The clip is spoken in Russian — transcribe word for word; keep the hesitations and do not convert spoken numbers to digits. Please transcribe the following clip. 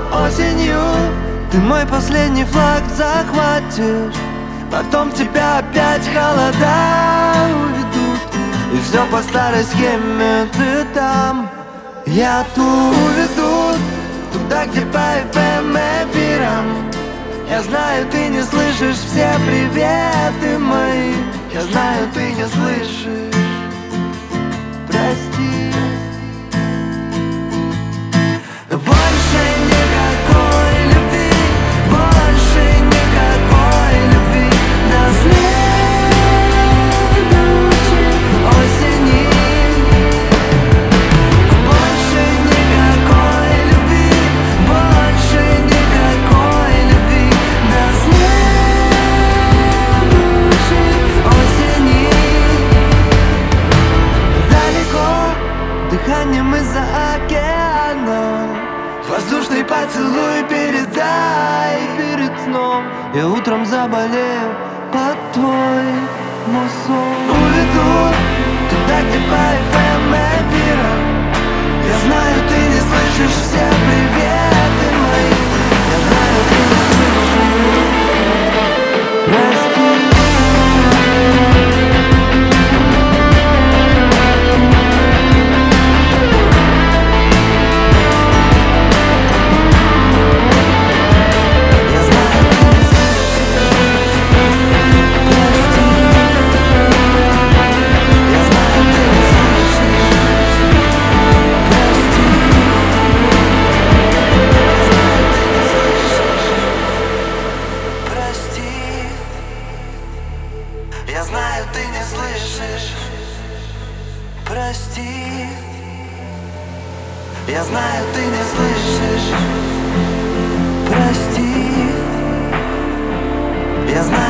осенью ты мой последний флаг захватишь, потом тебя опять холода уведут, и все по старой схеме. Ты там, я тут. Уведут туда, где по эф эм эфирам. Я знаю, ты не слышишь все приветы мои. Я знаю, ты не слышишь. Прости. Больше никакой любви, больше никакой любви на следующей осени. Больше никакой любви, больше никакой любви на следующей осени. Далеко дыханием из-за океана, воздушный поцелуй передай перед сном. Я утром заболею под твой мусон. Уведу туда, где по эф эм эфирам. Я знаю, ты не слышишь все приветы мои. Я знаю, ты не слышишь. Прости. Я знаю, ты не слышишь. Прости. Я знаю, ты не слышишь. Прости. Я знаю.